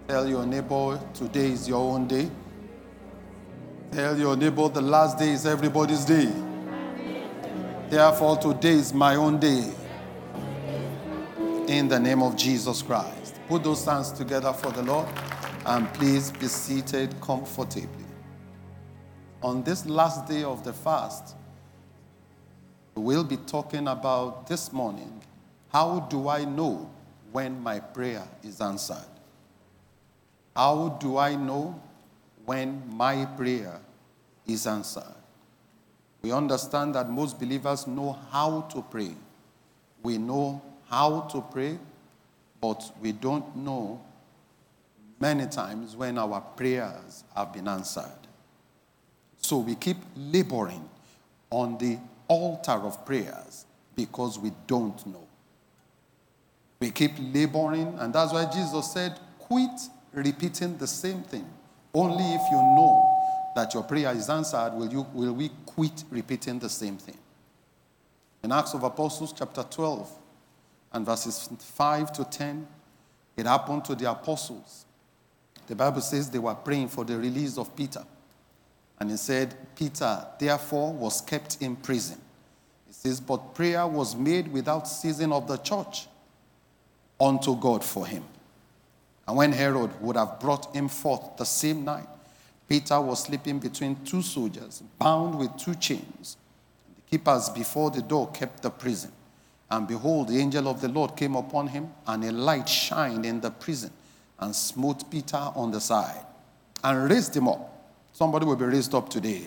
Tell your neighbor, today is your own day. Tell your neighbor, the last day is everybody's day. Therefore, today is my own day. In the name of Jesus Christ. Put those hands together for the Lord, and please be seated comfortably. On this last day of the fast, we'll be talking about this morning, how do I know when my prayer is answered? How do I know when my prayer is answered? We understand that most believers know how to pray. We know how to pray, but we don't know many times when our prayers have been answered. So we keep laboring on the altar of prayers because we don't know. We keep laboring, and that's why Jesus said, quit repeating the same thing. Only if you know that your prayer is answered will we quit repeating the same thing. In Acts of Apostles chapter 12 and verses 5 to 10, it happened to the apostles. The Bible says they were praying for the release of Peter. And it said, Peter therefore was kept in prison. It says, but prayer was made without ceasing of the church unto God for him. And when Herod would have brought him forth the same night, Peter was sleeping between two soldiers, bound with two chains. The keepers before the door kept the prison. And behold, the angel of the Lord came upon him, and a light shined in the prison, and smote Peter on the side, and raised him up. Somebody will be raised up today.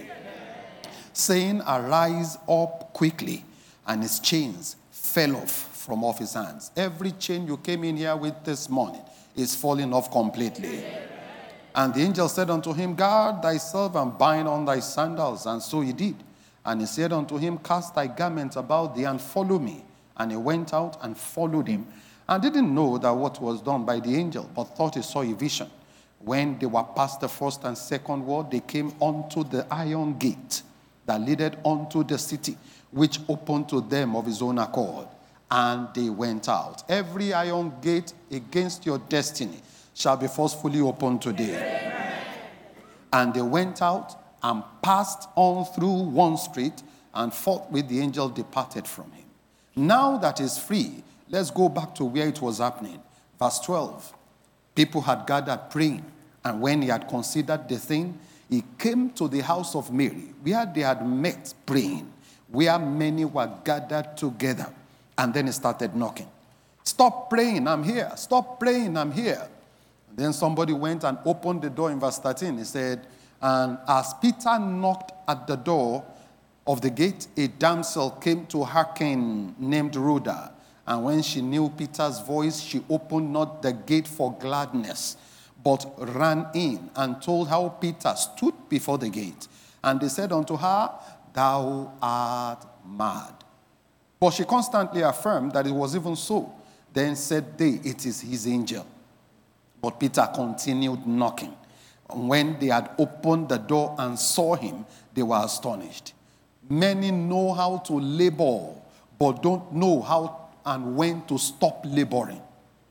Saying, arise up quickly. And his chains fell off from off his hands. Every chain you came in here with this morning is falling off completely. And the angel said unto him, guard thyself and bind on thy sandals. And so he did. And he said unto him, cast thy garment about thee and follow me. And he went out and followed him, and didn't know that what was done by the angel, but thought he saw a vision. When they were past the first and second wall, they came unto the iron gate that leaded unto the city, which opened to them of his own accord. And they went out. Every iron gate against your destiny shall be forcefully opened today. Amen. And they went out and passed on through one street, and forthwith the angel departed from him. Now that is free, let's go back to where it was happening. Verse 12. People had gathered praying, and when he had considered the thing, he came to the house of Mary, where they had met praying, where many were gathered together. And then he started knocking. Stop praying, I'm here. Stop praying, I'm here. And then somebody went and opened the door in verse 13. He said, and as Peter knocked at the door of the gate, a damsel came to hearken named Rhoda. And when she knew Peter's voice, she opened not the gate for gladness, but ran in and told how Peter stood before the gate. And they said unto her, thou art mad. But she constantly affirmed that it was even so. Then said they, it is his angel. But Peter continued knocking. And when they had opened the door and saw him, they were astonished. Many know how to labor, but don't know how and when to stop laboring.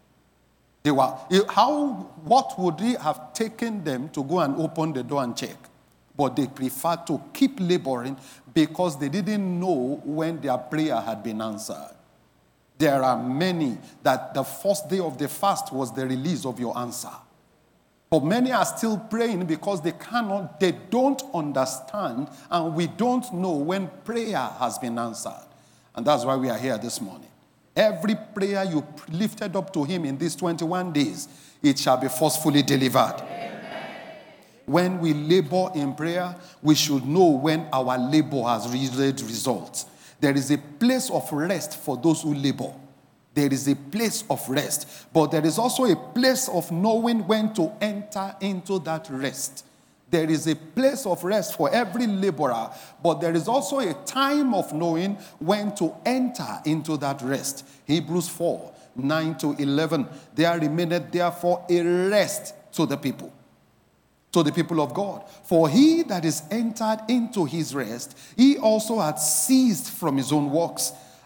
What would it have taken them to go and open the door and check? But they preferred to keep laboring because they didn't know when their prayer had been answered. There are many that the first day of the fast was the release of your answer. But many are still praying because they don't understand, and we don't know when prayer has been answered. And that's why we are here this morning. Every prayer you lifted up to him in these 21 days, it shall be forcefully delivered. Amen. When we labor in prayer, we should know when our labor has yielded results. There is a place of rest for those who labor. There is a place of rest. But there is also a place of knowing when to enter into that rest. There is a place of rest for every laborer, but there is also a time of knowing when to enter into that rest. Hebrews 4, 9 to 11. There remaineth therefore a rest to the people of God. For he that is entered into his rest, he also had ceased from his own works,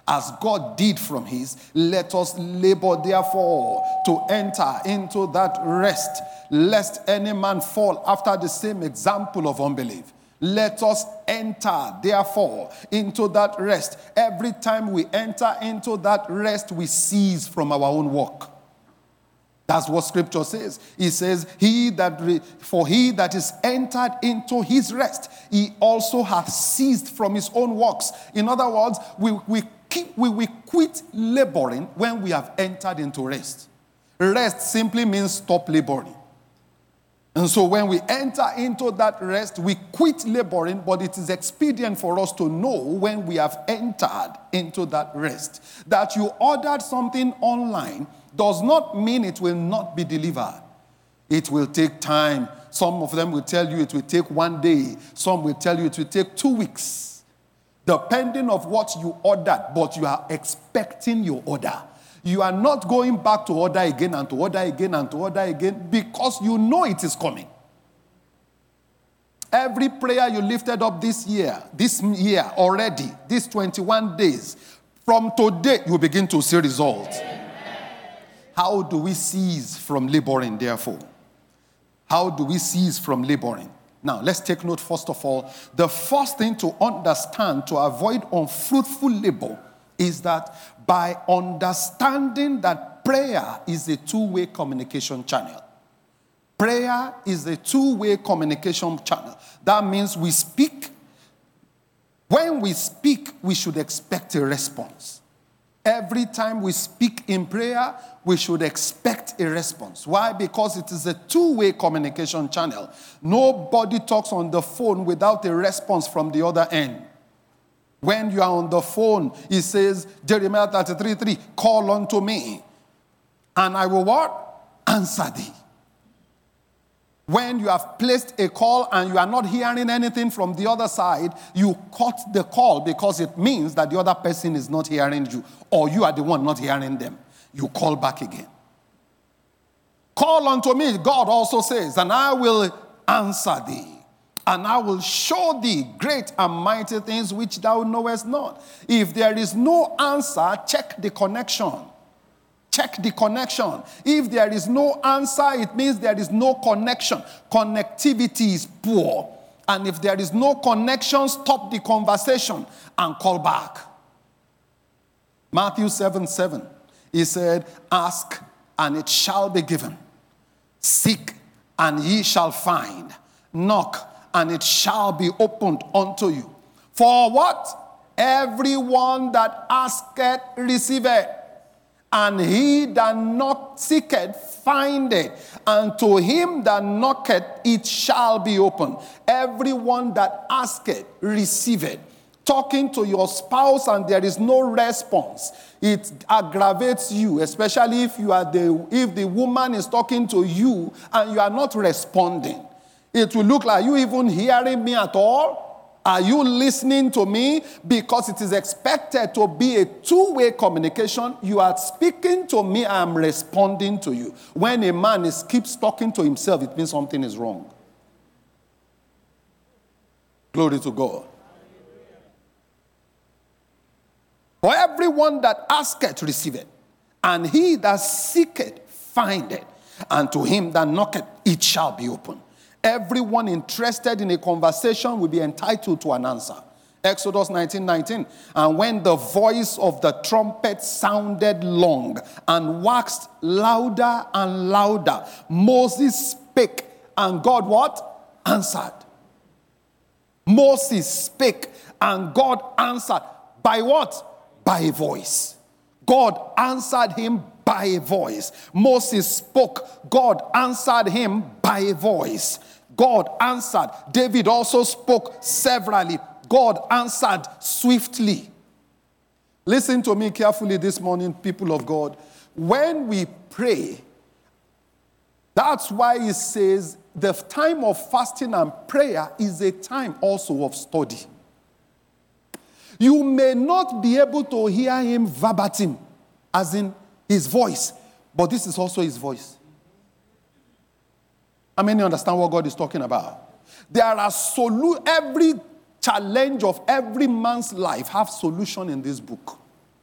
as God did from his, let us labor therefore to enter into that rest, lest any man fall after the same example of unbelief. Let us enter, therefore, into that rest. Every time we enter into that rest, we cease from our own work. That's what Scripture says. It says, for he that is entered into his rest, he also hath ceased from his own works. In other words, we quit laboring when we have entered into rest. Rest simply means stop laboring. And so when we enter into that rest, we quit laboring, but it is expedient for us to know when we have entered into that rest. That you ordered something online does not mean it will not be delivered. It will take time. Some of them will tell you it will take 1 day. Some will tell you it will take 2 weeks. Depending on what you ordered, but you are expecting your order. You are not going back to order again and to order again and to order again because you know it is coming. Every prayer you lifted up this year already, these 21 days, from today you begin to see results. Amen. How do we cease from laboring, therefore? How do we cease from laboring? Now, let's take note, first of all, the first thing to understand to avoid unfruitful labor is that by understanding that prayer is a two-way communication channel. Prayer is a two-way communication channel. That means we speak. When we speak, we should expect a response. Every time we speak in prayer, we should expect a response. Why? Because it is a two-way communication channel. Nobody talks on the phone without a response from the other end. When you are on the phone, it says, Jeremiah 33:3, call unto me, and I will what? Answer thee. When you have placed a call and you are not hearing anything from the other side, you cut the call because it means that the other person is not hearing you, or you are the one not hearing them. You call back again. Call unto me, God also says, and I will answer thee. And I will show thee great and mighty things which thou knowest not. If there is no answer, check the connection. Check the connection. If there is no answer, it means there is no connection. Connectivity is poor. And if there is no connection, stop the conversation and call back. Matthew 7:7. He said, ask and it shall be given. Seek and ye shall find. Knock and it shall be opened unto you. For what? Everyone that asketh receiveth, and he that seeketh findeth, and to him that knocketh it shall be opened. Everyone that asketh receiveth. Talking to your spouse and there is no response, it aggravates you, especially if the woman is talking to you and you are not responding. It will look like, you even hearing me at all? Are you listening to me? Because it is expected to be a two-way communication. You are speaking to me, I am responding to you. When a man keeps talking to himself, it means something is wrong. Glory to God. For everyone that asketh receiveth, and he that seeketh findeth, and to him that knocketh it shall be opened. Everyone interested in a conversation will be entitled to an answer. Exodus 19:19. And when the voice of the trumpet sounded long and waxed louder and louder, Moses spake, and God what? Answered. Moses spake, and God answered. By what? By a voice. God answered him by a voice. Moses spoke. God answered him by a voice. God answered. David also spoke severally. God answered swiftly. Listen to me carefully this morning, people of God. When we pray, that's why it says the time of fasting and prayer is a time also of study. You may not be able to hear him verbatim, as in his voice, but this is also his voice. How many understand what God is talking about? There are every challenge of every man's life have solution in this book.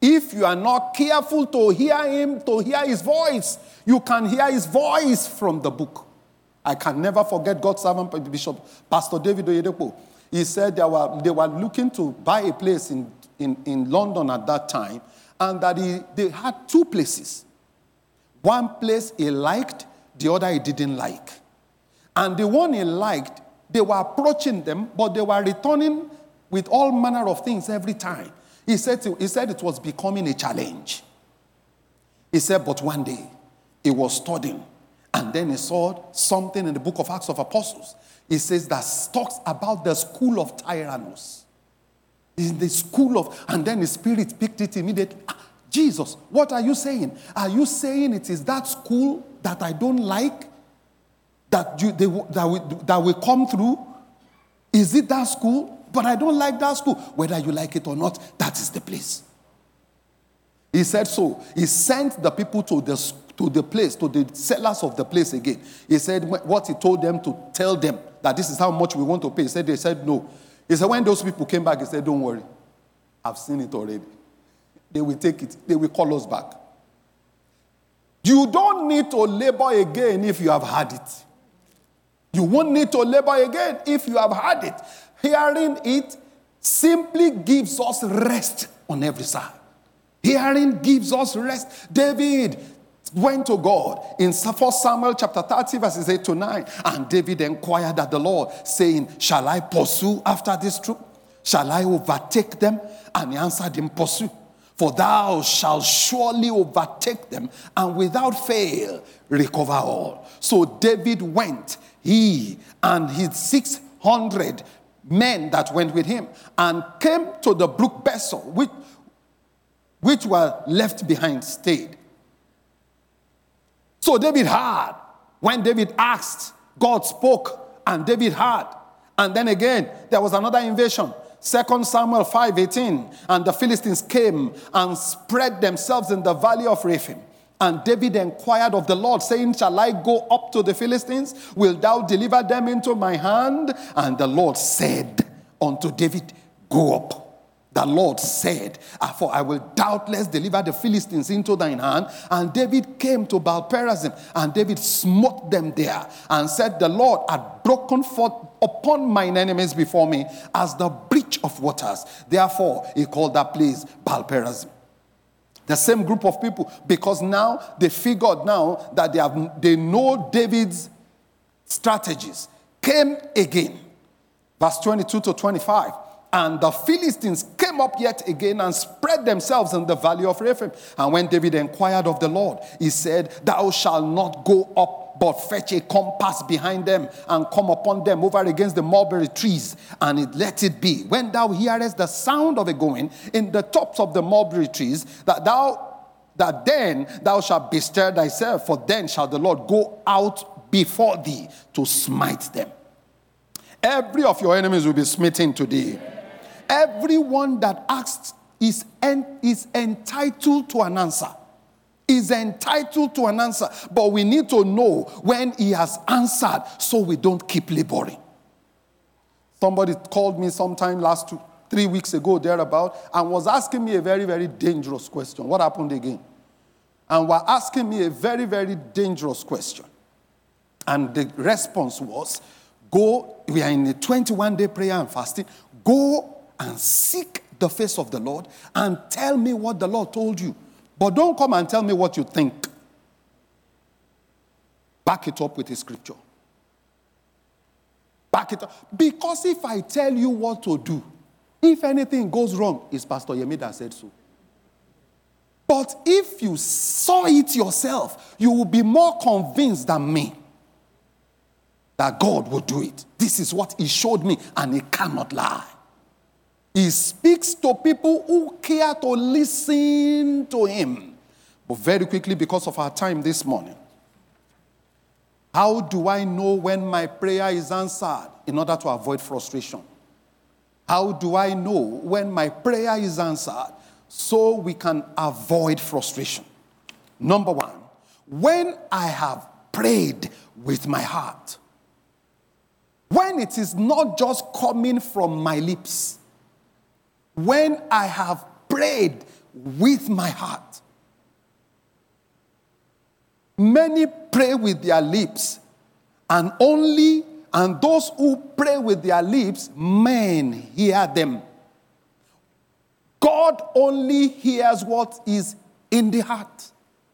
If you are not careful to hear him, to hear his voice, you can hear his voice from the book. I can never forget God's servant, Bishop Pastor David Oyedepo. He said they were looking to buy a place in London at that time, and that they had two places. One place he liked, the other he didn't like. And the one he liked, they were approaching them, but they were returning with all manner of things every time. He said it was becoming a challenge. He said, but one day, he was studying, and then he saw something in the book of Acts of Apostles. He says that talks about the school of Tyrannus. In the school of, and then the Spirit picked it immediately. Jesus, what are you saying? Are you saying it is that school that I don't like, that will come through? Is it that school? But I don't like that school. Whether you like it or not, that is the place. He said so. He sent the people to the place, to the sellers of the place again. He said what he told them to tell them, that this is how much we want to pay. They said no. He said when those people came back, he said, don't worry. I've seen it already. They will take it. They will call us back. You don't need to labor again if you have had it. You won't need to labor again if you have had it. Hearing it simply gives us rest on every side. Hearing gives us rest. David went to God in 1 Samuel chapter 30 verses 8 to 9. And David inquired at the Lord, saying, shall I pursue after this troop? Shall I overtake them? And he answered him, pursue. For thou shalt surely overtake them, and without fail recover all. So David went, he and his 600 men that went with him, and came to the brook Besor, which were left behind, stayed. So David heard. When David asked, God spoke, and David heard. And then again, there was another invasion. 2 Samuel 5:18, and the Philistines came and spread themselves in the valley of Rephaim. And David inquired of the Lord, saying, shall I go up to the Philistines? Will thou deliver them into my hand? And the Lord said unto David, go up. The Lord said, for I will doubtless deliver the Philistines into thine hand. And David came to Baal-perazim, and David smote them there, and said, the Lord had broken forth upon mine enemies before me as the breach of waters. Therefore, he called that place Baal-perazim. The same group of people, because now they figured now that they know David's strategies, came again. Verse 22 to 25. And the Philistines came up yet again and spread themselves in the valley of Rephaim. And when David inquired of the Lord, he said, thou shalt not go up, but fetch a compass behind them and come upon them over against the mulberry trees. And let it be, when thou hearest the sound of a going in the tops of the mulberry trees, that then thou shalt bestir thyself, for then shall the Lord go out before thee to smite them. Every of your enemies will be smitten today. Everyone that asks is entitled to an answer. Is entitled to an answer. But we need to know when he has answered so we don't keep laboring. Somebody called me sometime 3 weeks ago, thereabout, and was asking me a very, very dangerous question. What happened again? And were asking me a very, very dangerous question. And the response was, we are in a 21-day prayer and fasting. Go and seek the face of the Lord and tell me what the Lord told you. But don't come and tell me what you think. Back it up with a scripture. Back it up. Because if I tell you what to do, if anything goes wrong, it's Pastor Yemi that said so. But if you saw it yourself, you will be more convinced than me that God will do it. This is what he showed me, and he cannot lie. He speaks to people who care to listen to him. But very quickly, because of our time this morning, how do I know when my prayer is answered in order to avoid frustration? How do I know when my prayer is answered so we can avoid frustration? Number one, when I have prayed with my heart. When it is not just coming from my lips. When I have prayed with my heart. Many pray with their lips, and those who pray with their lips, men hear them. God only hears what is in the heart.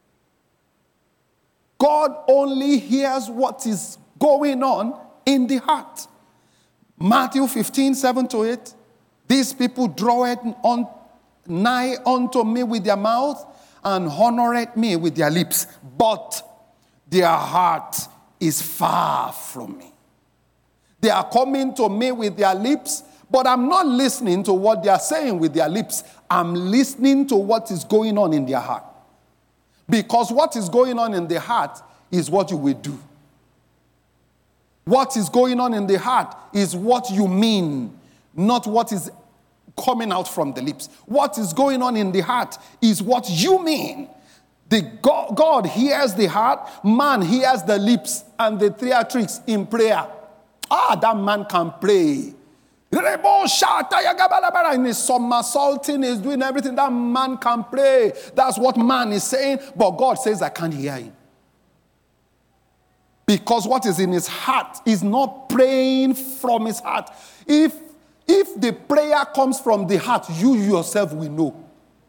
God only hears what is going on in the heart. Matthew 15:7-8. These people draweth on nigh unto me with their mouth, and honored me with their lips, but their heart is far from me. They are coming to me with their lips, but I'm not listening to what they are saying with their lips. I'm listening to what is going on in their heart. Because what is going on in the heart is what you will do. What is going on in the heart is what you mean, not what is coming out from the lips. What is going on in the heart is what you mean. God hears the heart, man hears the lips, and the theatrics in prayer. That man can pray. And he's somersaulting, he's doing everything. That man can pray. That's what man is saying, but God says, I can't hear him. Because what is in his heart is not praying from his heart. If the prayer comes from the heart, you yourself will know.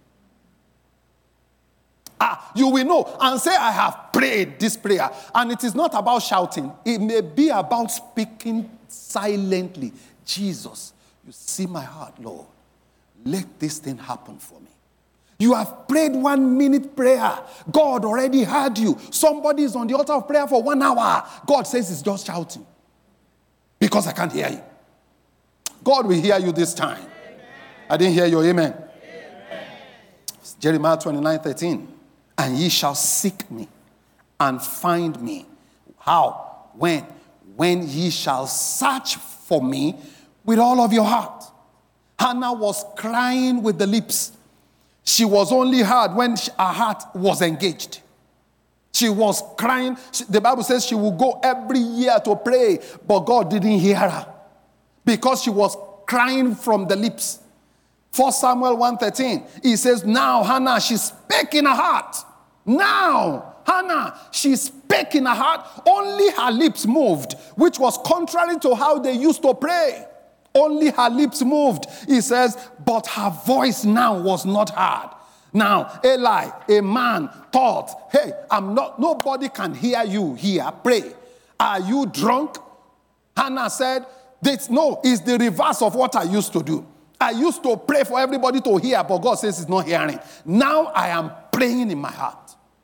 You will know and say, I have prayed this prayer. And it is not about shouting. It may be about speaking silently. Jesus, you see my heart, Lord. Let this thing happen for me. You have prayed 1 minute prayer. God already heard you. Somebody is on the altar of prayer for 1 hour. God says he's just shouting. Because I can't hear you. God will hear you this time. Amen. I didn't hear your amen. Amen. Jeremiah 29:13. And ye shall seek me and find me. How? When ye shall search for me with all of your heart. Hannah was crying with the lips. She was only heard when her heart was engaged. She was crying. The Bible says she will go every year to pray, but God didn't hear her because she was crying from the lips. 1 Samuel 1:13, he says, now Hannah, she spake in her heart. Now, Hannah, she spake in her heart. Only her lips moved, which was contrary to how they used to pray. Only her lips moved. He says, but her voice now was not heard. Now, Eli, a man, thought, hey, nobody can hear you here. Pray. Are you drunk? Hannah said, no, it's the reverse of what I used to do. I used to pray for everybody to hear, but God says he's not hearing. Now I am praying in my heart.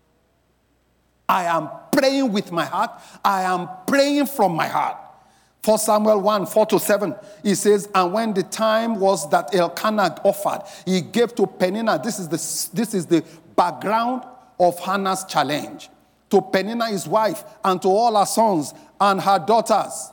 I am praying with my heart. I am praying from my heart. 1 Samuel 1:4-7, he says, and when the time was that Elkanah offered, he gave to Peninnah. This is the background of Hannah's challenge. To Peninnah, his wife, and to all her sons and her daughters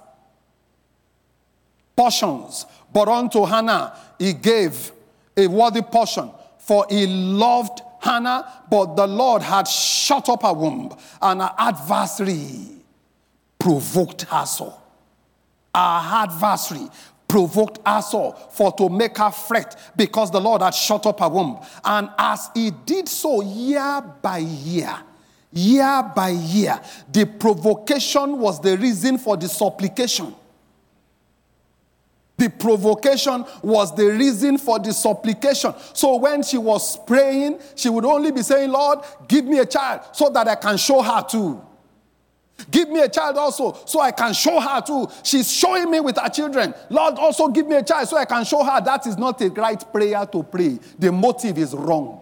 portions. But unto Hannah he gave a worthy portion, for he loved Hannah, but the Lord had shut up her womb, and her adversary provoked her sore. Our adversary provoked her sore for to make her fret, because the Lord had shut up her womb. And as he did so year by year, the provocation was the reason for the supplication. The provocation was the reason for the supplication. So when she was praying, she would only be saying, Lord, give me a child so that I can show her too. Give me a child also so I can show her too. She's showing me with her children. Lord, also give me a child so I can show her. That is not a right prayer to pray. The motive is wrong.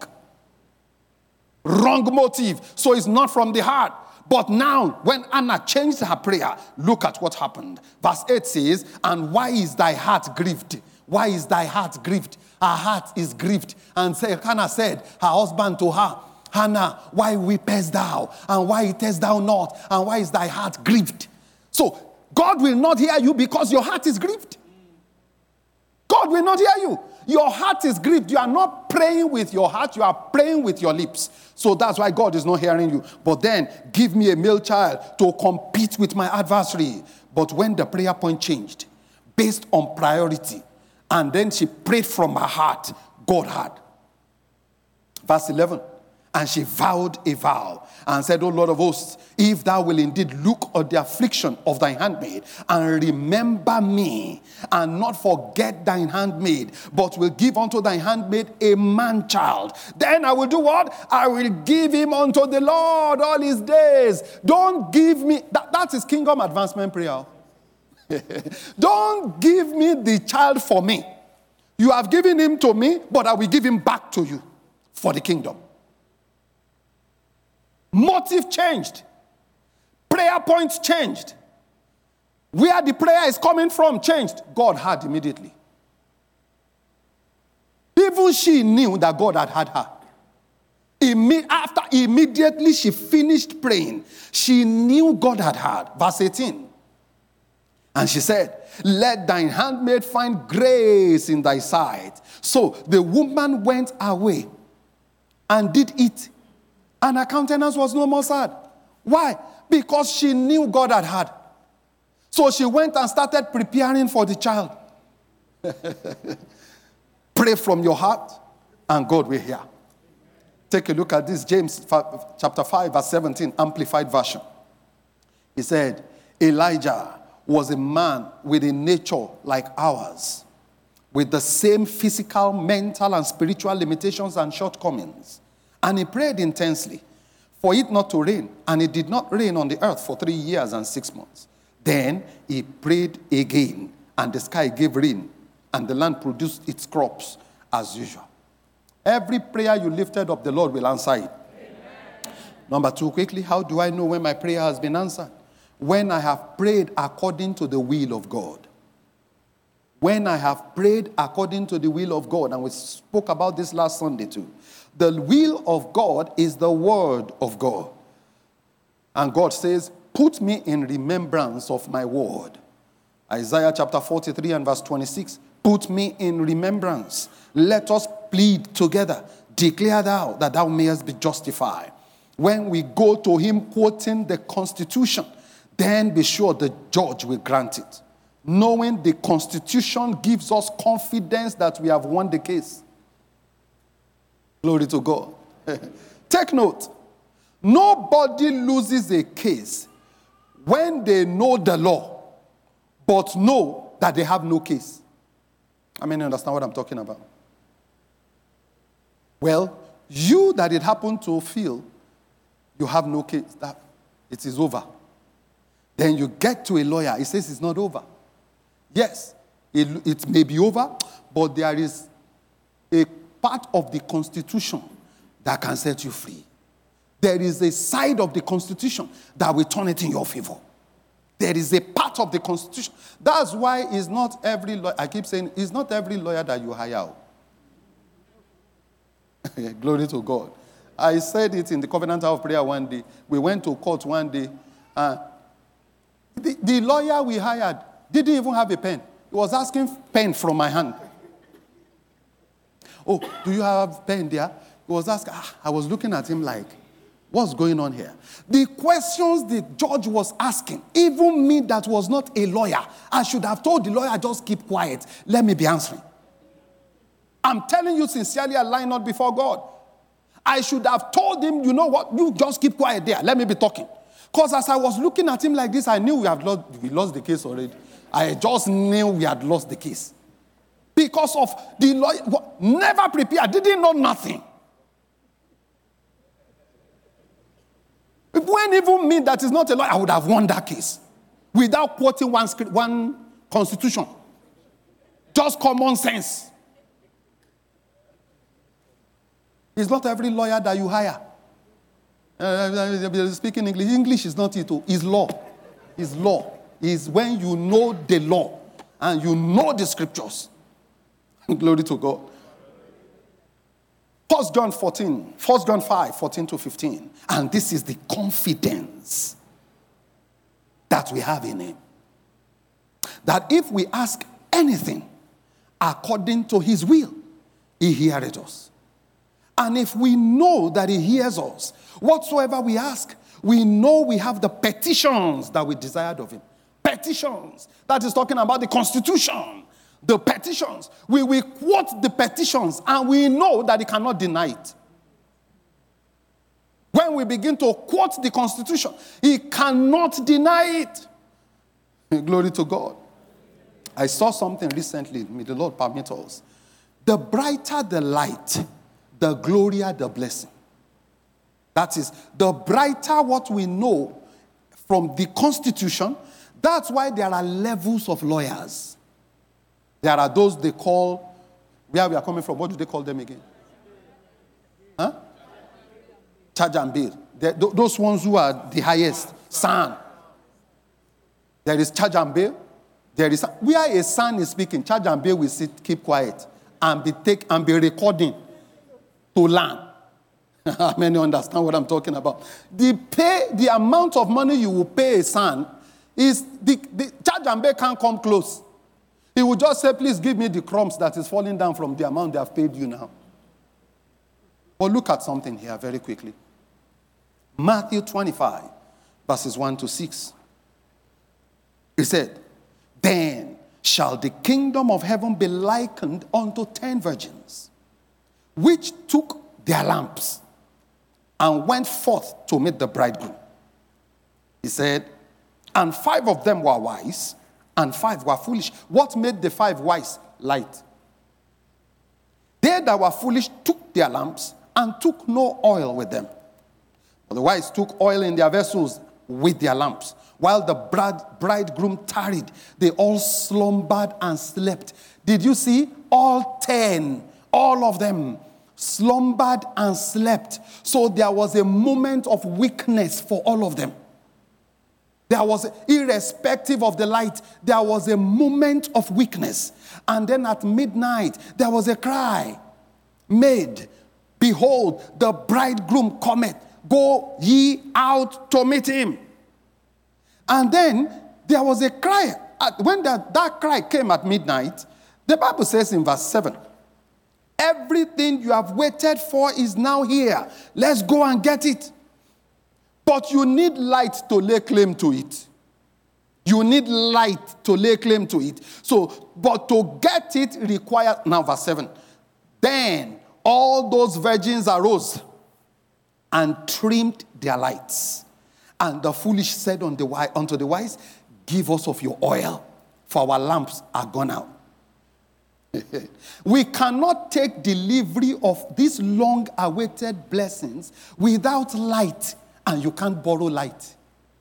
Wrong motive. So it's not from the heart. But now, when Hannah changed her prayer, look at what happened. Verse 8 says, and why is thy heart grieved? Why is thy heart grieved? Her heart is grieved. And Hannah said, her husband to her, Hannah, why weepest thou? And why eatest thou not? And why is thy heart grieved? So, God will not hear you because your heart is grieved. God will not hear you. Your heart is grieved. You are not praying with your heart. You are praying with your lips. So that's why God is not hearing you. But then, give me a male child to compete with my adversary. But when the prayer point changed, based on priority, and then she prayed from her heart, God heard. Verse 11. And she vowed a vow and said, O Lord of hosts, if thou will indeed look on the affliction of thy handmaid and remember me and not forget thine handmaid, but will give unto thy handmaid a man child, then I will do what? I will give him unto the Lord all his days. Don't give me, that is kingdom advancement prayer. Don't give me the child for me. You have given him to me, but I will give him back to you for the kingdom. Motive changed. Prayer points changed. Where the prayer is coming from changed. God had immediately. Even she knew that God had her. Immediately she finished praying, she knew God had heard. Verse 18. And she said, let thine handmaid find grace in thy sight. So the woman went away and did eat. And her countenance was no more sad. Why? Because she knew God had heard. So she went and started preparing for the child. Pray from your heart, and God will hear. Take a look at this, James chapter 5, verse 17, Amplified Version. He said, Elijah was a man with a nature like ours, with the same physical, mental, and spiritual limitations and shortcomings. And he prayed intensely for it not to rain. And it did not rain on the earth for 3 years and 6 months. Then he prayed again, and the sky gave rain, and the land produced its crops as usual. Every prayer you lifted up, the Lord will answer it. Amen. Number 2, quickly, how do I know when my prayer has been answered? When I have prayed according to the will of God. When I have prayed according to the will of God, and we spoke about this last Sunday too. The will of God is the word of God. And God says, put me in remembrance of my word. Isaiah chapter 43 and verse 26. Put me in remembrance. Let us plead together. Declare thou that thou mayest be justified. When we go to him quoting the Constitution, then be sure the judge will grant it. Knowing the Constitution gives us confidence that we have won the case. Glory to God. Take note. Nobody loses a case when they know the law, but know that they have no case. I mean, you understand what I'm talking about? Well, you that it happened to feel you have no case, that it is over. Then you get to a lawyer, he says it's not over. Yes, it may be over, but there is a part of the Constitution that can set you free. There is a side of the Constitution that will turn it in your favor. There is a part of the Constitution. That's why it's not every lawyer, I keep saying, it's not every lawyer that you hire. Glory to God. I said it in the Covenant Hour of Prayer one day. We went to court one day. The lawyer we hired didn't even have a pen. He was asking pen from my hand. Oh, do you have pen there? He was asking. I was looking at him like, what's going on here? The questions the judge was asking, even me that was not a lawyer, I should have told the lawyer, just keep quiet. Let me be answering. I'm telling you sincerely, I lie not before God. I should have told him, you know what, you just keep quiet there. Let me be talking. Because as I was looking at him like this, I knew we lost the case already. I just knew we had lost the case. Because of the lawyer, never prepared, didn't know nothing. When even me that is not a lawyer, I would have won that case. Without quoting one constitution. Just common sense. It's not every lawyer that you hire. Speaking English. English is not it. It's law. It's law. It's when you know the law and you know the scriptures. Glory to God. 1 John 5, 14 to 15. And this is the confidence that we have in him. That if we ask anything according to his will, he heareth us. And if we know that he hears us, whatsoever we ask, we know we have the petitions that we desired of him. Petitions. That is talking about the Constitution. The petitions. We will quote the petitions and we know that he cannot deny it. When we begin to quote the Constitution, he cannot deny it. Glory to God. I saw something recently. May the Lord permit us. The brighter the light, the glorier the blessing. That is, the brighter what we know from the Constitution, that's why there are levels of lawyers. There are those they call, where we are coming from, what do they call them again? Huh? Charge and bail. Those ones who are the highest. Son. There is charge and bail. There is where a son is speaking, charge and bail will sit, keep quiet, and be recording to learn. Many understand what I'm talking about. The amount of money you will pay a son is the charge and bail can't come close. He will just say, please give me the crumbs that is falling down from the amount they have paid you now. But look at something here very quickly. Matthew 25, verses 1 to 6. He said, then shall the kingdom of heaven be likened unto 10 virgins, which took their lamps and went forth to meet the bridegroom. He said, and 5 of them were wise, and 5 were foolish. What made the 5 wise? Light. They that were foolish took their lamps and took no oil with them. But the wise took oil in their vessels with their lamps. While the bridegroom tarried, they all slumbered and slept. Did you see? All 10, all of them slumbered and slept. So there was a moment of weakness for all of them. There was, irrespective of the light, there was a moment of weakness. And then at midnight, there was a cry made, behold, the bridegroom cometh. Go ye out to meet him. And then there was a cry. When that cry came at midnight, the Bible says in verse 7, everything you have waited for is now here. Let's go and get it. But you need light to lay claim to it. You need light to lay claim to it. So, but to get it requires, now verse 7, then all those virgins arose and trimmed their lights. And the foolish said unto the wise, give us of your oil, for our lamps are gone out. We cannot take delivery of these long-awaited blessings without light, and you can't borrow light.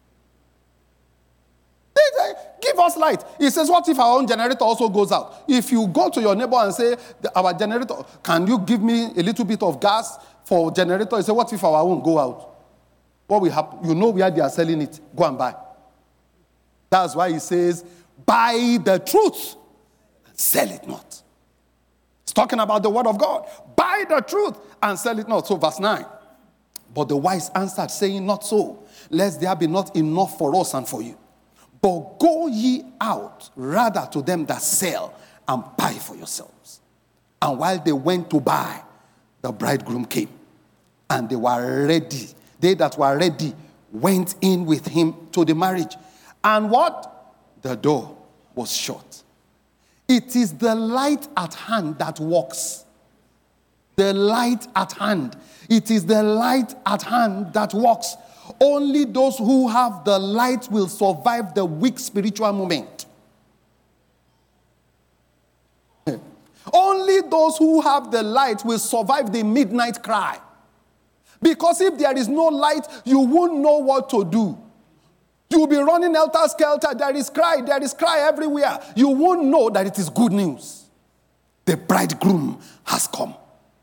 Give us light. He says, what if our own generator also goes out? If you go to your neighbor and say, our generator, can you give me a little bit of gas for generator? He says, what if our own go out? What will happen? You know where they are selling it. Go and buy. That's why he says, buy the truth, sell it not. He's talking about the word of God. Buy the truth and sell it not. So verse 9. But the wise answered, saying, not so, lest there be not enough for us and for you. But go ye out rather to them that sell and buy for yourselves. And while they went to buy, the bridegroom came. And they were ready. They that were ready went in with him to the marriage. And what? The door was shut. It is the light at hand that works. The light at hand. It is the light at hand that works. Only those who have the light will survive the weak spiritual moment. Only those who have the light will survive the midnight cry. Because if there is no light, you won't know what to do. You'll be running helter-skelter. There is cry everywhere. You won't know that it is good news. The bridegroom has come.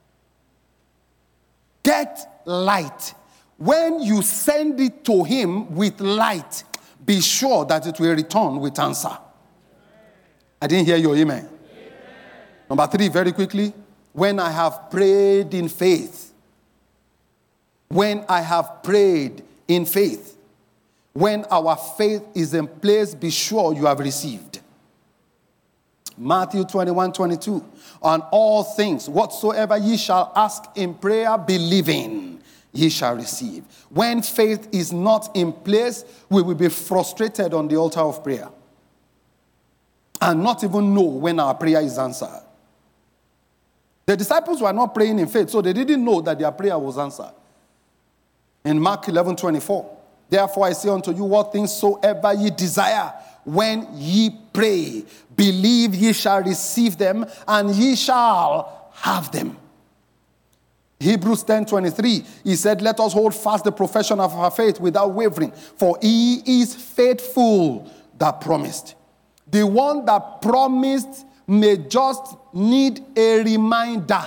Get light. When you send it to him with light, be sure that it will return with answer. I didn't hear your amen. Number 3, very quickly. When I have prayed in faith. When I have prayed in faith. When our faith is in place, be sure you have received. Matthew 21:22. On all things, whatsoever ye shall ask in prayer, believing, ye shall receive. When faith is not in place, we will be frustrated on the altar of prayer. And not even know when our prayer is answered. The disciples were not praying in faith, so they didn't know that their prayer was answered. In Mark 11:24, therefore I say unto you, what things soever ye desire, when ye pray, believe ye shall receive them, and ye shall have them. Hebrews 10:23, he said, let us hold fast the profession of our faith without wavering, for he is faithful that promised. The one that promised may just need a reminder,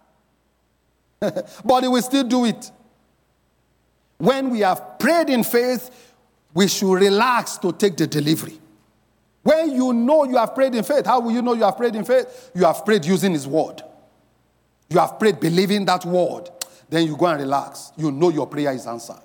but he will still do it. When we have prayed in faith, we should relax to take the delivery. When you know you have prayed in faith, how will you know you have prayed in faith? You have prayed using his word. You have prayed believing that word. Then you go and relax. You know your prayer is answered.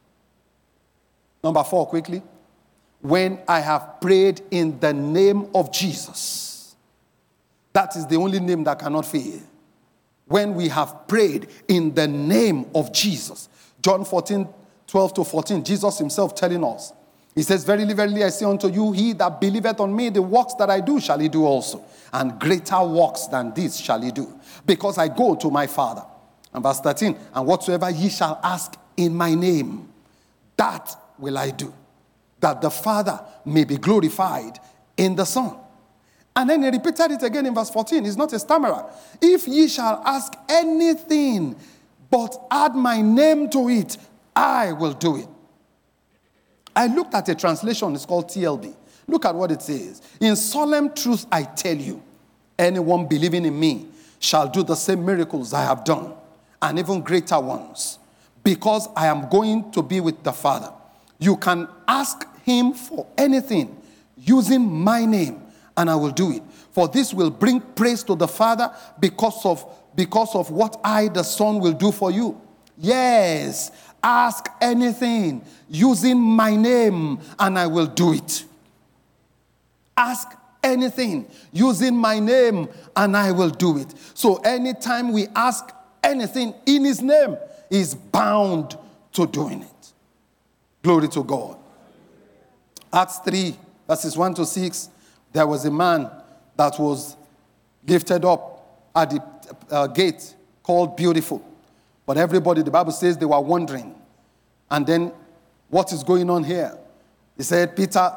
Number 4, quickly. When I have prayed in the name of Jesus. That is the only name that cannot fail. When we have prayed in the name of Jesus. John 14:12-14, Jesus himself telling us. He says, verily, verily, I say unto you, he that believeth on me, the works that I do shall he do also. And greater works than these shall he do. Because I go to my Father. And verse 13, and whatsoever ye shall ask in my name, that will I do. That the Father may be glorified in the Son. And then he repeated it again in verse 14. He's not a stammerer. If ye shall ask anything, but add my name to it, I will do it. I looked at a translation, it's called TLB. Look at what it says. In solemn truth I tell you, anyone believing in me shall do the same miracles I have done, and even greater ones, because I am going to be with the Father. You can ask him for anything using my name, and I will do it. For this will bring praise to the Father because of what I, the Son, will do for you. Yes, ask anything using my name, and I will do it. Ask anything using my name, and I will do it. So anytime we ask anything in his name, he's bound to doing it. Glory to God. Acts 3, verses 1-6, there was a man that was lifted up at the gate called Beautiful. But everybody, the Bible says, they were wondering. And then, what is going on here? He said,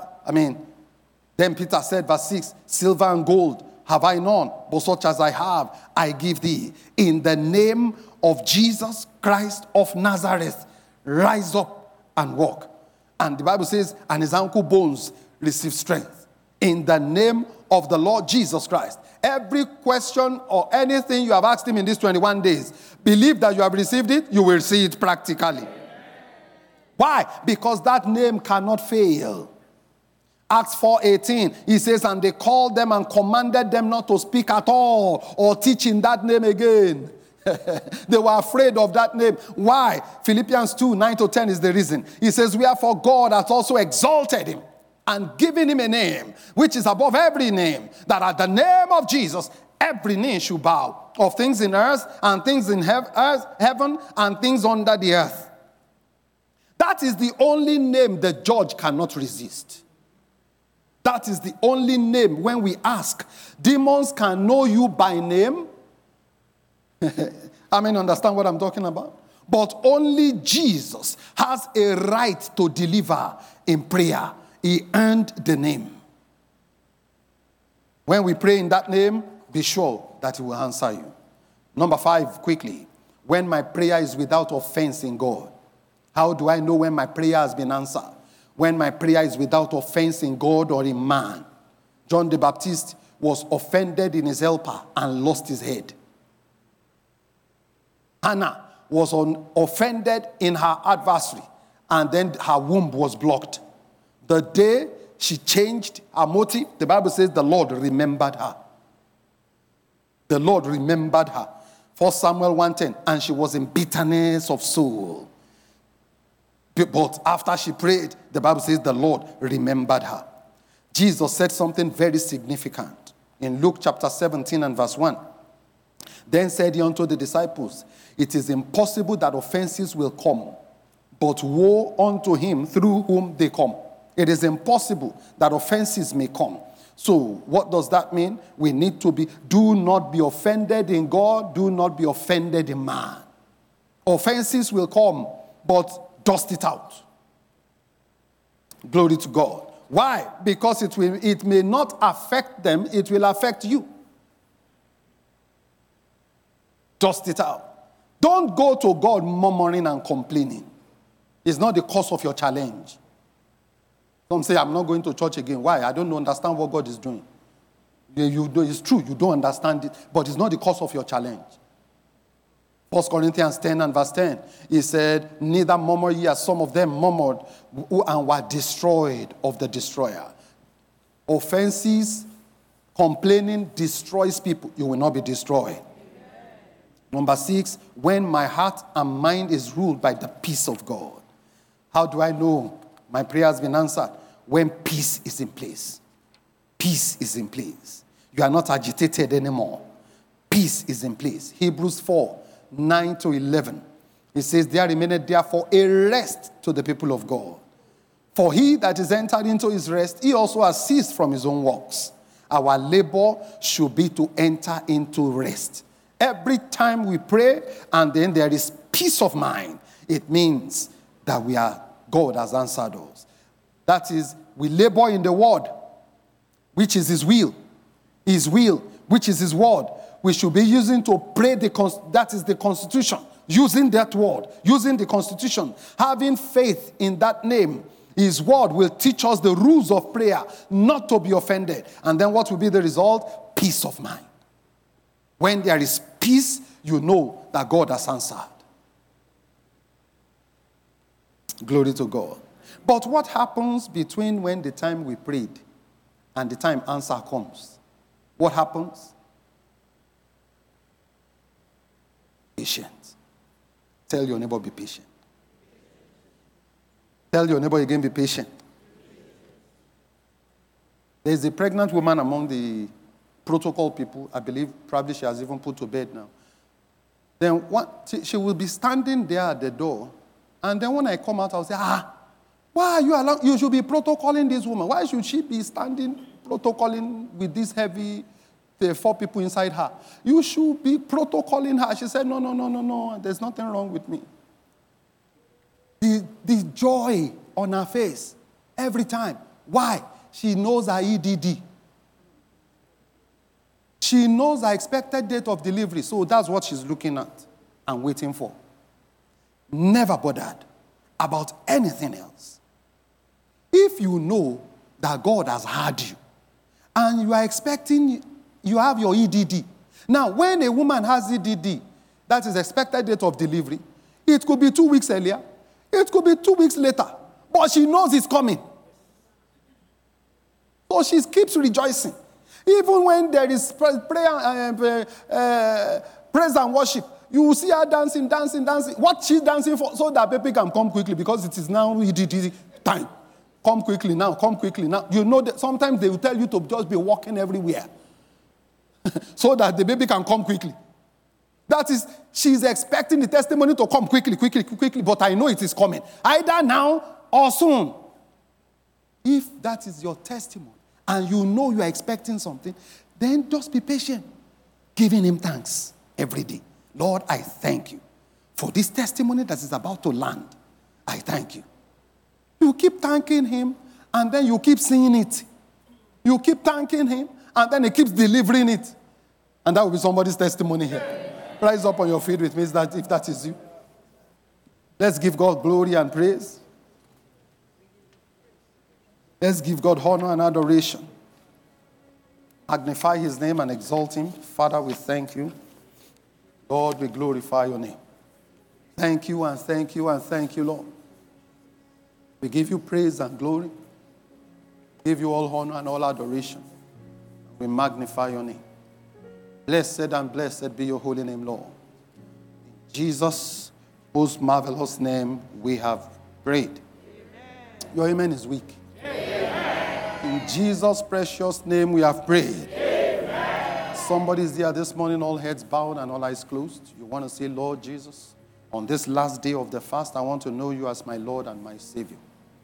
then Peter said, verse 6, silver and gold have I none, but such as I have, I give thee. In the name of Jesus Christ of Nazareth, rise up and walk. And the Bible says, and his ankle bones receive strength. In the name of the Lord Jesus Christ. Every question or anything you have asked him in these 21 days, believe that you have received it, you will see it practically. Why? Because that name cannot fail. Acts 4:18, he says, and they called them and commanded them not to speak at all or teach in that name again. They were afraid of that name. Why? Philippians 2:9-10 is the reason. He says, wherefore God hath also exalted him and given him a name which is above every name, that at the name of Jesus every knee should bow, of things in earth and things in heaven and things under the earth. That is the only name the judge cannot resist. That is the only name when we ask. Demons can know you by name. Understand what I'm talking about? But only Jesus has a right to deliver in prayer. He earned the name. When we pray in that name, be sure that he will answer you. Number 5, quickly. When my prayer is without offense in God. How do I know when my prayer has been answered? When my prayer is without offense in God or in man. John the Baptist was offended in his helper and lost his head. Hannah was offended in her adversary, and then her womb was blocked. The day she changed her motive, the Bible says the Lord remembered her. The Lord remembered her. 1 Samuel 1:10, and she was in bitterness of soul. But after she prayed, the Bible says the Lord remembered her. Jesus said something very significant in Luke chapter 17 and verse 1. Then said he unto the disciples, it is impossible that offenses will come, but woe unto him through whom they come. It is impossible that offenses may come. So what does that mean? We need to do not be offended in God, do not be offended in man. Offenses will come, but Dust it out. Glory to God. Why? Because it may not affect them, it will affect you. Dust it out. Don't go to God murmuring and complaining. It's not the cause of your challenge. Some say, I'm not going to church again. Why? I don't understand what God is doing. It's true, you don't understand it, but it's not the cause of your challenge. 1 Corinthians 10 and verse 10, he said, neither murmur ye as some of them murmured and were destroyed of the destroyer. Offenses, complaining destroys people. You will not be destroyed. Number 6, when my heart and mind is ruled by the peace of God. How do I know my prayer has been answered? When peace is in place. Peace is in place. You are not agitated anymore. Peace is in place. Hebrews 4, 9 to 11. It says, there remaineth therefore a rest to the people of God. For he that is entered into his rest, he also has ceased from his own works. Our labor should be to enter into rest. Every time we pray and then there is peace of mind, it means that God has answered us. That is, we labor in the word, which is his will, which is his word. We should be using to pray that is the constitution. Using that word, using the constitution, having faith in that name. His word will teach us the rules of prayer, not to be offended. And then what will be the result? Peace of mind. When there is peace, you know that God has answered. Glory to God. But what happens between when the time we prayed and the time answer comes? What happens? Patient. Tell your neighbor, be patient. Tell your neighbor again, be patient. There's a pregnant woman among the protocol people. I believe probably she has even put to bed now. Then she will be standing there at the door. And then when I come out, I'll say, why are you allowed? You should be protocoling this woman. Why should she be standing protocoling with this heavy, 4 people inside her? You should be protocoling her. She said, no. There's nothing wrong with me. The joy on her face every time. Why? She knows her EDD. She knows her expected date of delivery. So that's what she's looking at and waiting for. Never bothered about anything else. If you know that God has heard you and you are expecting, you have your EDD. Now, when a woman has EDD, that is expected date of delivery, it could be 2 weeks earlier, it could be 2 weeks later, but she knows it's coming. So she keeps rejoicing. Even when there is prayer, praise and worship, you will see her dancing. What she's dancing for, so that baby can come quickly, because it is now EDD time. Come quickly now. You know that sometimes they will tell you to just be walking everywhere so that the baby can come quickly. That is, she's expecting the testimony to come quickly, but I know it is coming. Either now or soon. If that is your testimony, and you know you are expecting something, then just be patient, giving him thanks every day. Lord, I thank you for this testimony that is about to land. I thank you. You keep thanking him, and then you keep seeing it. You keep thanking him, and then he keeps delivering it. And that will be somebody's testimony here. Rise up on your feet with me if that is you. Let's give God glory and praise. Let's give God honor and adoration. Magnify his name and exalt him. Father, we thank you. Lord, we glorify your name. Thank you and thank you and thank you, Lord. We give you praise and glory. We give you all honor and all adoration. We magnify your name. Blessed and blessed be your holy name, Lord. In Jesus, whose marvelous name we have prayed. Amen. Your amen is weak. Amen. In Jesus' precious name we have prayed. Amen. Somebody is here this morning, all heads bowed and all eyes closed. You want to say, Lord Jesus, on this last day of the fast, I want to know you as my Lord and my Savior.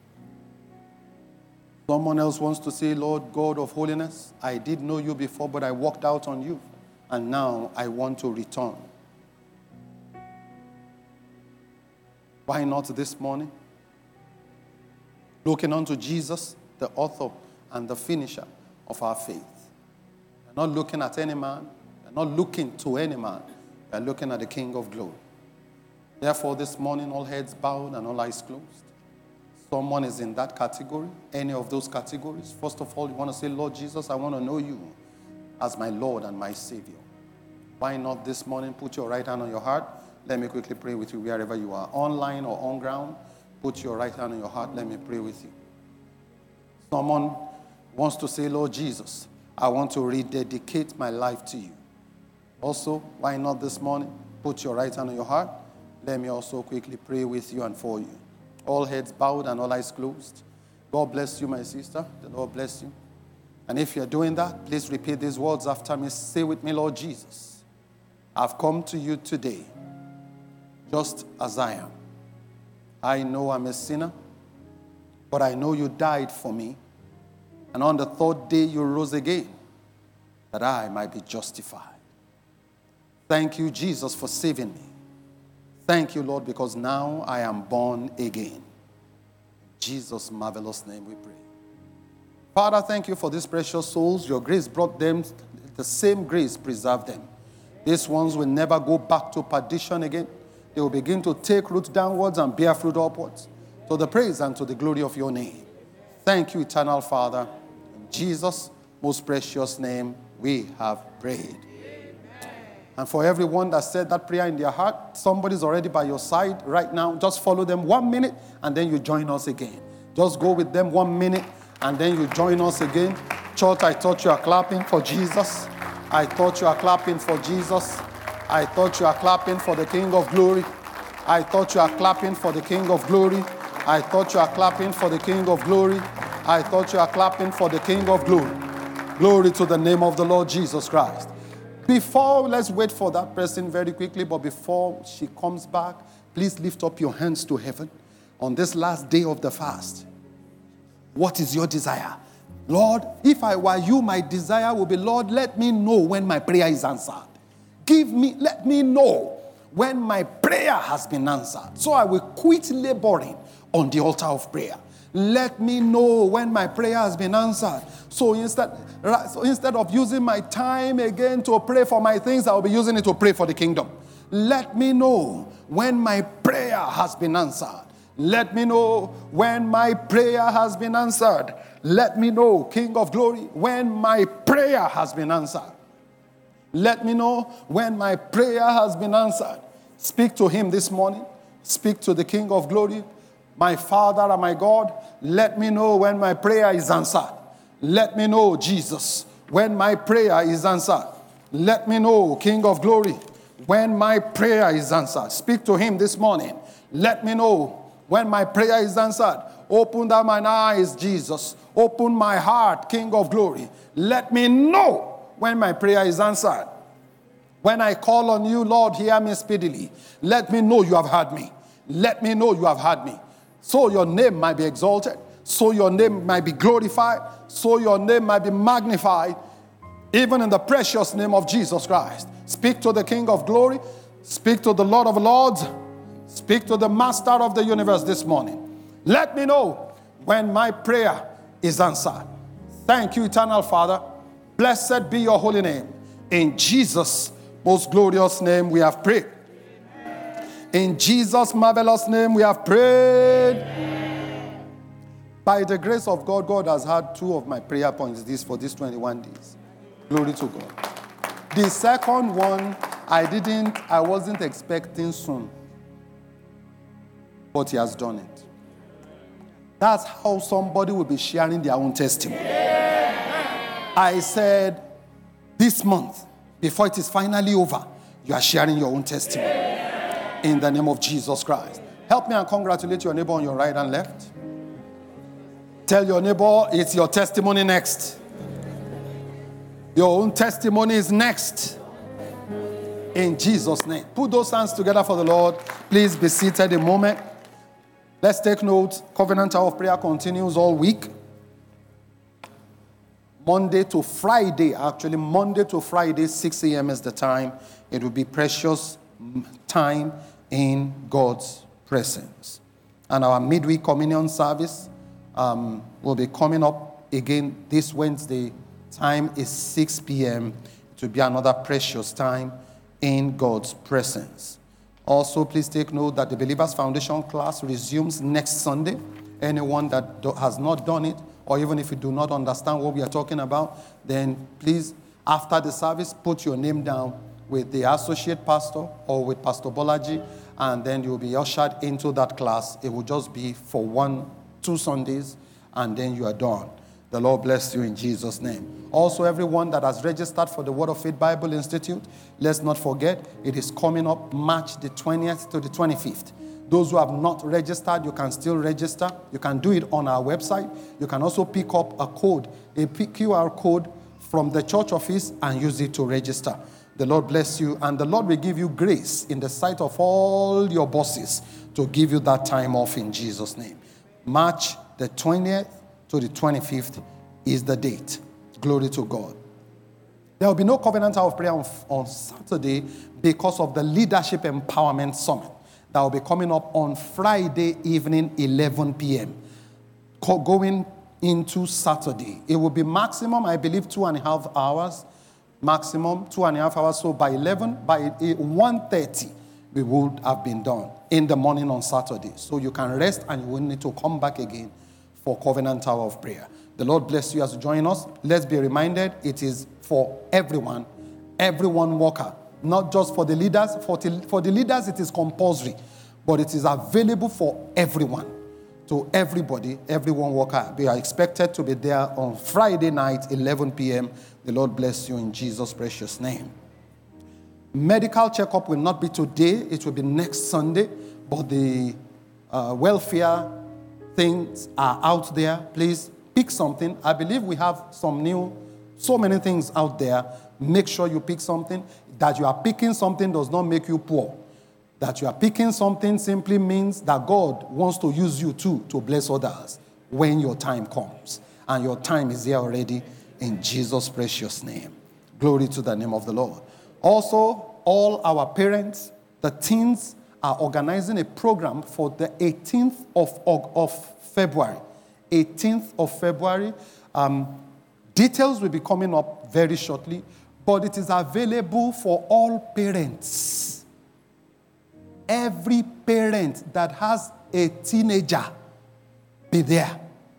Someone else wants to say, Lord God of holiness, I did know you before, but I walked out on you, and now I want to return. Why not this morning? Looking unto Jesus, the author and the finisher of our faith. We're not looking at any man. We're not looking to any man. We're looking at the King of glory. Therefore, this morning, all heads bowed and all eyes closed. Someone is in that category, any of those categories. First of all, you want to say, Lord Jesus, I want to know you as my Lord and my Savior. Why not this morning put your right hand on your heart? Let me quickly pray with you wherever you are, online or on ground. Put your right hand on your heart. Let me pray with you. Someone wants to say, Lord Jesus, I want to rededicate my life to you. Also, why not this morning put your right hand on your heart? Let me also quickly pray with you and for you. All heads bowed and all eyes closed. God bless you, my sister. The Lord bless you. And if you're doing that, please repeat these words after me. Say with me, Lord Jesus, I've come to you today just as I am. I know I'm a sinner, but I know you died for me. And on the third day you rose again, that I might be justified. Thank you, Jesus, for saving me. Thank you, Lord, because now I am born again. In Jesus' marvelous name we pray. Father, thank you for these precious souls. Your grace brought them, the same grace preserved them. These ones will never go back to perdition again. They will begin to take root downwards and bear fruit upwards, to the praise and to the glory of your name. Thank you, eternal Father. In Jesus' most precious name we have prayed. And for everyone that said that prayer in their heart, somebody's already by your side right now. Just follow them 1 minute and then you join us again. Just go with them 1 minute and then you join us again. Church, I thought you are clapping for Jesus. I thought you are clapping for Jesus. I thought you are clapping for the King of glory. I thought you are clapping for the King of glory. I thought you are clapping for the King of glory. I thought you are clapping for the King of glory. Glory to the name of the Lord Jesus Christ. Let's wait for that person very quickly, but before she comes back, please lift up your hands to heaven on this last day of the fast. What is your desire? Lord, if I were you, my desire would be, Lord, let me know when my prayer is answered. Let me know when my prayer has been answered, so I will quit laboring on the altar of prayer. Let me know when my prayer has been answered. So instead of using my time again to pray for my things, I will be using it to pray for the kingdom. Let me know when my prayer has been answered. Let me know when my prayer has been answered. Let me know, King of glory, when my prayer has been answered. Let me know when my prayer has been answered. Speak to him this morning. Speak to the King of glory. My Father and my God, let me know when my prayer is answered. Let me know, Jesus, when my prayer is answered. Let me know, King of glory, when my prayer is answered. Speak to him this morning. Let me know when my prayer is answered. Open down mine eyes, Jesus. Open my heart, King of glory. Let me know when my prayer is answered. When I call on you, Lord, hear me speedily. Let me know you have heard me. Let me know you have heard me. So your name might be exalted. So your name might be glorified. So your name might be magnified. Even in the precious name of Jesus Christ. Speak to the King of glory. Speak to the Lord of lords. Speak to the Master of the universe this morning. Let me know when my prayer is answered. Thank you, eternal Father. Blessed be your holy name. In Jesus' most glorious name we have prayed. In Jesus' marvelous name we have prayed. By the grace of God, God has had 2 of my prayer points for these 21 days. Glory to God. The second one, I wasn't expecting soon. But he has done it. That's how somebody will be sharing their own testimony. I said, this month, before it is finally over, you are sharing your own testimony. In the name of Jesus Christ. Help me and congratulate your neighbor on your right and left. Tell your neighbor it's your testimony next. Your own testimony is next. In Jesus' name. Put those hands together for the Lord. Please be seated a moment. Let's take note. Covenant Hour of Prayer continues all week. Monday to Friday, 6 a.m. is the time. It will be precious time in God's presence. And our midweek communion service will be coming up again this Wednesday. Time is 6 p.m. It will be another precious time in God's presence. Also, please take note that the Believers Foundation class resumes next Sunday. Anyone that has not done it, or even if you do not understand what we are talking about, then please, after the service, put your name down with the associate pastor or with Pastor Bolaji, and then you'll be ushered into that class. It will just be for 1-2 Sundays, and then you are done. The Lord bless you in Jesus' name. Also, everyone that has registered for the Word of Faith Bible Institute, let's not forget, it is coming up March the 20th to the 25th. Those who have not registered, you can still register. You can do it on our website. You can also pick up a code, a QR code from the church office and use it to register. The Lord bless you, and the Lord will give you grace in the sight of all your bosses to give you that time off in Jesus' name. March the 20th to the 25th is the date. Glory to God. There will be no Covenant Hour of Prayer on Saturday because of the Leadership Empowerment Summit that will be coming up on Friday evening, 11 p.m. Going into Saturday. It will be maximum, I believe, 2.5 hours. Maximum 2.5 hours. So by 1:30, we would have been done in the morning on Saturday. So you can rest and you will need to come back again for Covenant Hour of Prayer. The Lord bless you as you join us. Let's be reminded, it is for everyone worker, not just for the leaders. For the leaders, it is compulsory, but it is available for everyone. To everybody, everyone worker. We are expected to be there on Friday night, 11 p.m. The Lord bless you in Jesus' precious name. Medical checkup will not be today. It will be next Sunday, but the welfare things are out there. Please pick something. I believe we have so many things out there. Make sure you pick something. That you are picking something does not make you poor. That you are picking something simply means that God wants to use you too to bless others when your time comes. And your time is here already in Jesus' precious name. Glory to the name of the Lord. Also, all our parents, the teens, are organizing a program for the 18th of February. 18th of February. Details will be coming up very shortly, but it is available for all parents. Every parent that has a teenager, be there.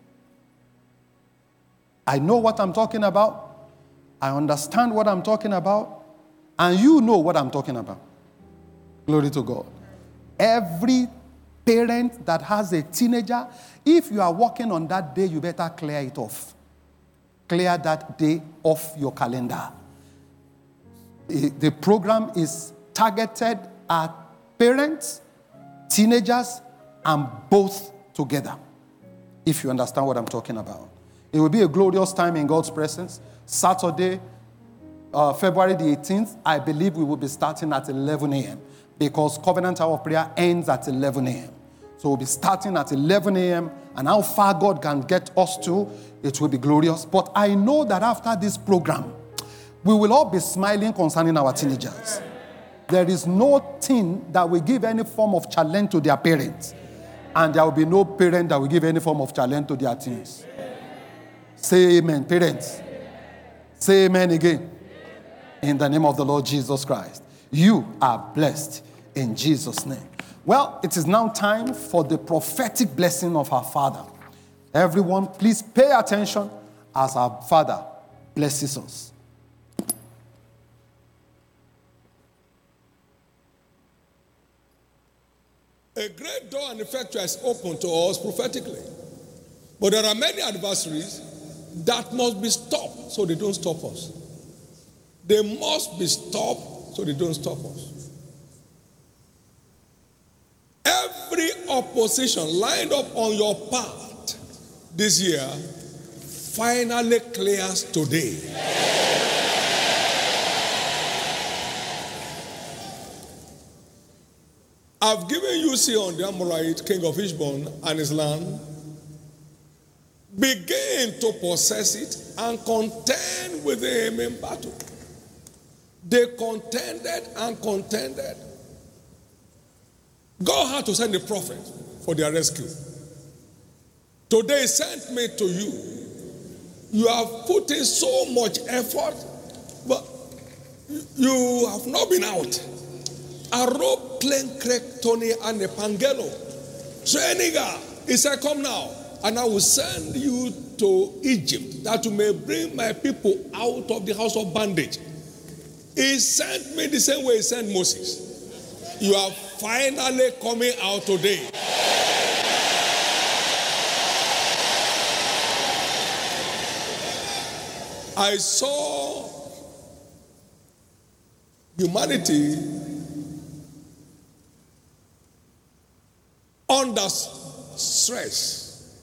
I know what I'm talking about. I understand what I'm talking about. And you know what I'm talking about. Glory to God. Every parent that has a teenager, if you are working on that day, you better clear it off. Clear that day off your calendar. The program is targeted at parents, teenagers, and both together. If you understand what I'm talking about. It will be a glorious time in God's presence. Saturday, February the 18th, I believe we will be starting at 11 a.m. because Covenant Hour of Prayer ends at 11 a.m. So we'll be starting at 11 a.m. and how far God can get us to, it will be glorious. But I know that after this program, we will all be smiling concerning our teenagers. There is no teen that will give any form of challenge to their parents. And there will be no parent that will give any form of challenge to their teens. Say amen, parents. Say amen again. In the name of the Lord Jesus Christ. You are blessed in Jesus' name. Well, it is now time for the prophetic blessing of our Father. Everyone, please pay attention as our Father blesses us. A great door and effectual is open to us prophetically. But there are many adversaries that must be stopped so they don't stop us. They must be stopped so they don't stop us. Every opposition lined up on your path this year finally clears today. I've given you Sihon the Amorite, king of Heshbon, and his land. Begin to possess it and contend with him in battle. They contended and contended. God had to send a prophet for their rescue. Today he sent me to you. You have put in so much effort, but you have not been out. A rope plain crack Tony and a pangelo. Traininga. He said, come now, and I will send you to Egypt, that you may bring my people out of the house of bondage. He sent me the same way he sent Moses. You are finally coming out today. I saw humanity under stress.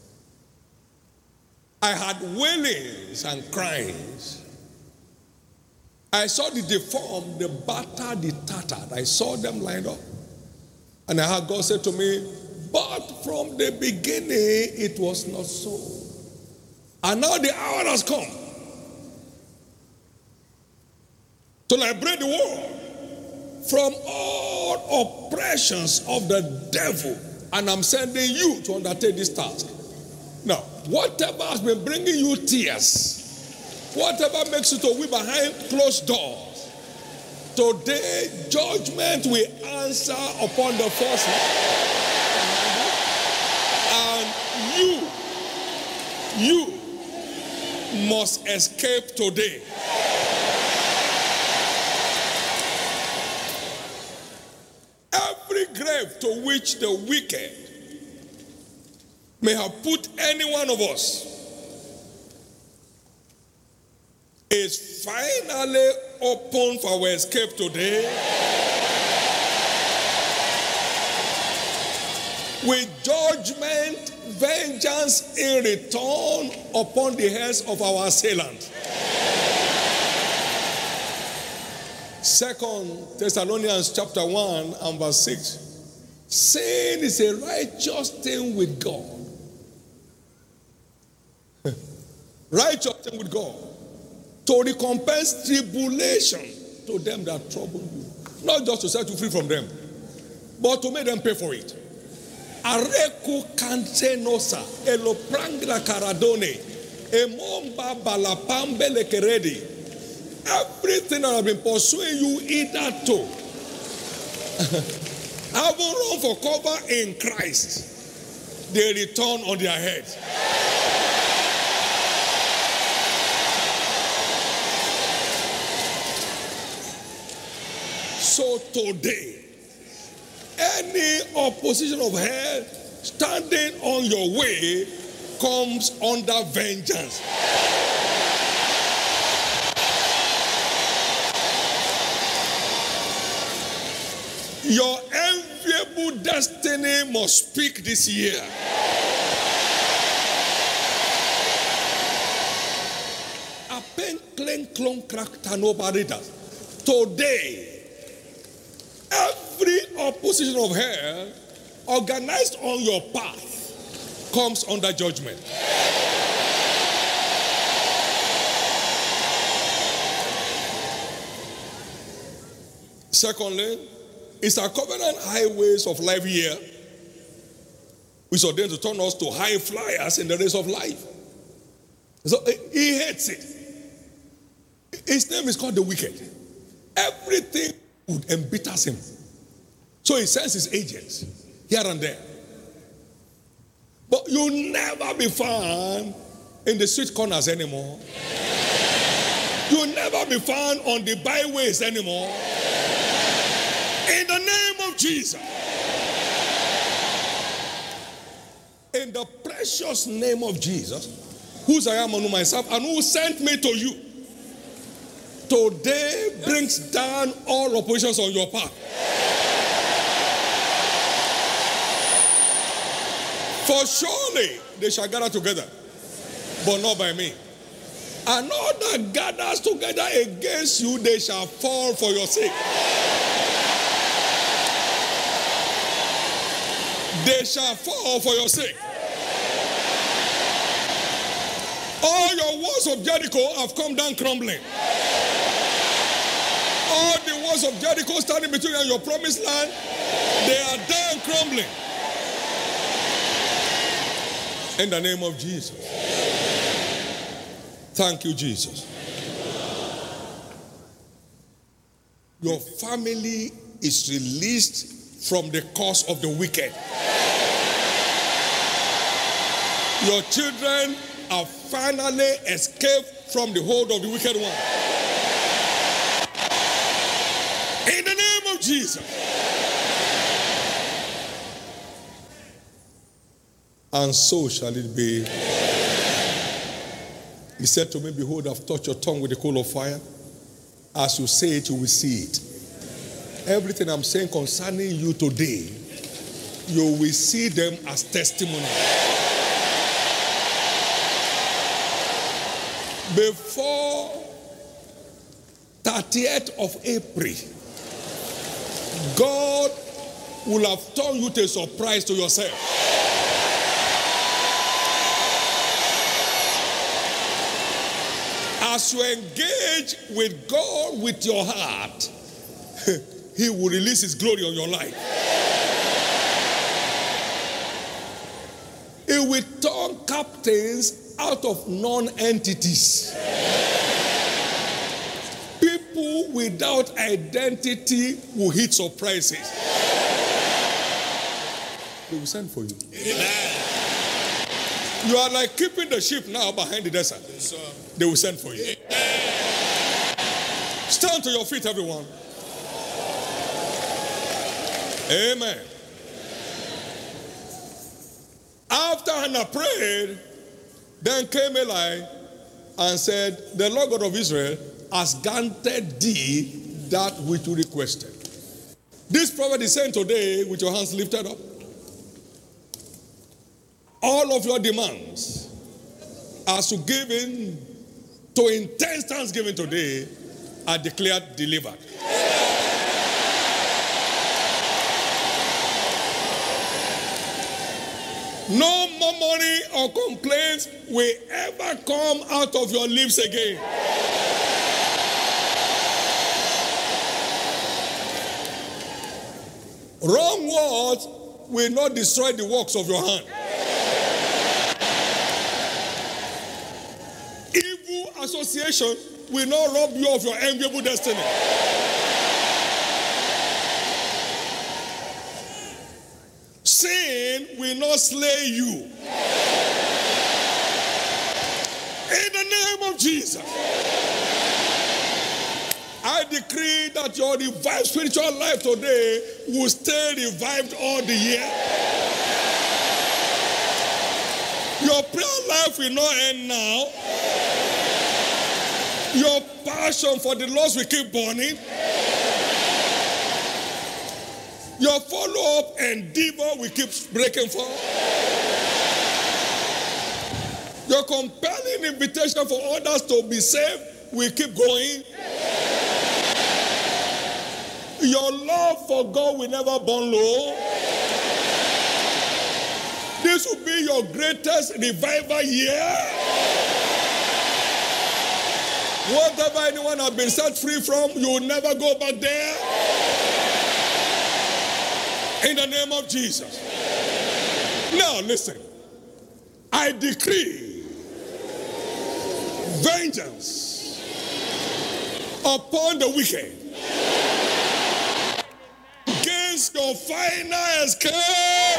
I had wailings and cries. I saw the deformed, the battered, the tattered. I saw them lined up. And I heard God say to me, but from the beginning it was not so. And now the hour has come to liberate the world from all oppressions of the devil. And I'm sending you to undertake this task. Now, whatever has been bringing you tears, whatever makes you to weep behind closed doors, today judgment will answer upon the forces. And you must escape today. Every grave to which the wicked may have put any one of us is finally open for our escape today. With judgment, vengeance in return upon the heads of our assailant. 2 Thessalonians chapter 1 and verse 6. Sin is a righteous thing with God. Righteous thing with God. To recompense tribulation to them that trouble you. Not just to set you free from them, but to make them pay for it. Areku kantenosa eloprangla karadone emomba balapambe lekeredi. Everything that has been pursuing you hitherto, having run for cover in Christ, they return on their heads. So today, any opposition of hell standing on your way comes under vengeance. Your enviable destiny must speak this year. Today, every opposition of hell organized on your path comes under judgment. Secondly, it's our covenant highways of life here, which ordained to turn us to high flyers in the race of life. So he hates it. His name is called the wicked. Everything embitters him. So he sends his agents here and there. But you'll never be found in the street corners anymore. You'll never be found on the byways anymore. In the name of Jesus. In the precious name of Jesus, whose I am and who myself, and who sent me to you, today brings down all oppositions on your path. For surely they shall gather together, but not by me. And all that gathers together against you, they shall fall for your sake. They shall fall for your sake. All your walls of Jericho have come down crumbling. All the walls of Jericho standing between you and your promised land, they are down crumbling. In the name of Jesus. Thank you, Jesus. Your family is released from the curse of the wicked. Your children have finally escaped from the hold of the wicked one. In the name of Jesus. And so shall it be. He said to me, behold, I've touched your tongue with the coal of fire. As you say it, you will see it. Everything I'm saying concerning you today, you will see them as testimony. Before 30th of April, God will have turned you to a surprise to yourself. As you engage with God with your heart, He will release His glory on your life. He will turn captains out of non-entities. People without identity will hit surprises. They will send for you. You are like keeping the sheep now behind the desert. They will send for you. Stand to your feet, everyone. Amen. After Hannah prayed, then came Eli and said, the Lord God of Israel has granted thee that which you requested. This prophet is saying today, with your hands lifted up, all of your demands, as you give in to intense thanksgiving today, are declared delivered. No more money or complaints will ever come out of your lips again. Wrong words will not destroy the works of your hand. Evil association will not rob you of your enviable destiny. Sin will not slay you. In the name of Jesus, I decree that your revived spiritual life today will stay revived all the year. Your prayer life will not end now. Your passion for the lost will keep burning. Your follow-up endeavor will keep breaking forth. Your compelling invitation for others to be saved will keep going. Your love for God will never burn low. This will be your greatest revival year. Whatever anyone has been set free from, you will never go back there. In the name of Jesus. Now listen. I decree vengeance upon the wicked against your final escape.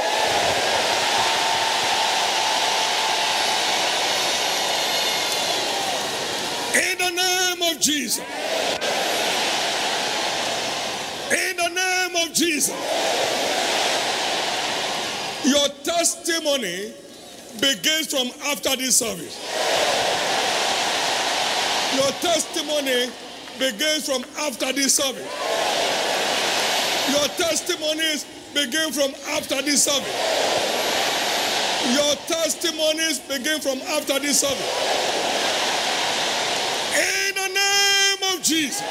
In the name of Jesus. In the name of Jesus. Your testimony begins from after this service. Your testimony begins from after this service. Your testimonies begin from after this service. Your testimonies begin from after this service. In the name of Jesus.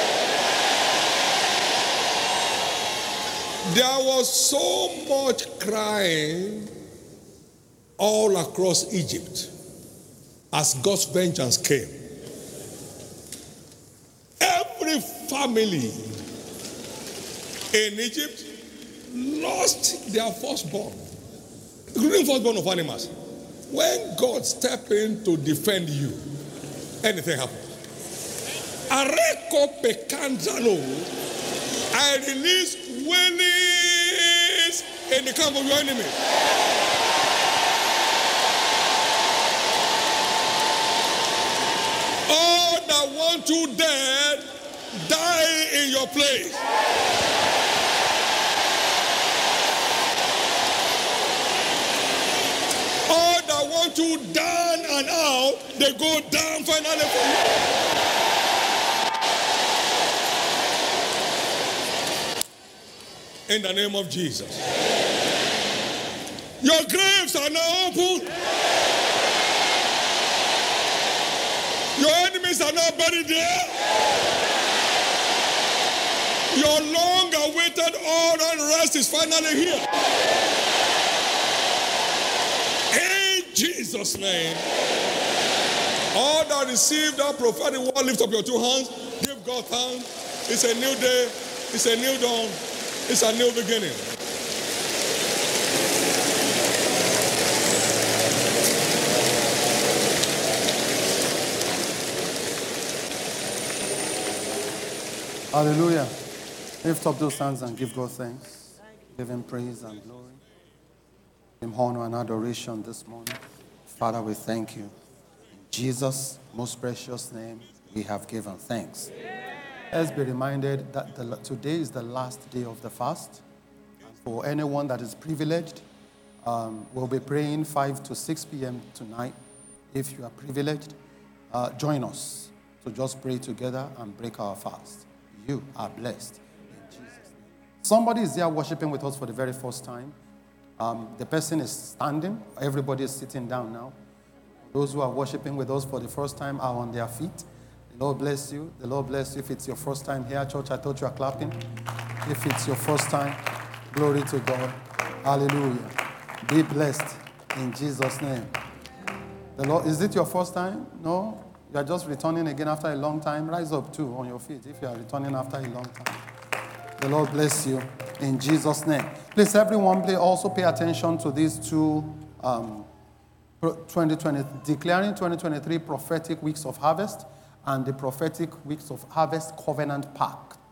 There was so much crying all across Egypt as God's vengeance came. Every family in Egypt lost their firstborn, including firstborn of animals. When God steps in to defend you, anything happens. Areko pekanzalo, I release wings in the camp of your enemy. All that want you dead, die in your place. All that want you down and out, they go down finally for you. In the name of Jesus. Your graves are now open. Your enemies are now buried there. Your long-awaited order and rest is finally here. In Jesus' name. All that received that prophetic word, lift up your two hands. Give God thanks. It's a new day. It's a new dawn. It's a new beginning. Hallelujah. Lift up those hands and give God thanks. Give him praise and glory. Give him honor and adoration this morning. Father, we thank you. In Jesus' most precious name, we have given thanks. Let's be reminded that today is the last day of the fast. And for anyone that is privileged, we'll be praying 5 to 6 p.m. tonight. If you are privileged, join us to just pray together and break our fast. You are blessed in Jesus' name. Somebody is there worshiping with us for the very first time. The person is standing. Everybody is sitting down now. Those who are worshiping with us for the first time are on their feet. The Lord bless you. The Lord bless you. If it's your first time here, church, I thought you are clapping. If it's your first time, glory to God. Hallelujah. Be blessed in Jesus' name. The Lord, is it your first time? No? You are just returning again after a long time. Rise up too on your feet if you are returning after a long time. The Lord bless you in Jesus' name. Please, everyone, also pay attention to these two declaring 2023 prophetic weeks of harvest and the prophetic weeks of harvest covenant pact.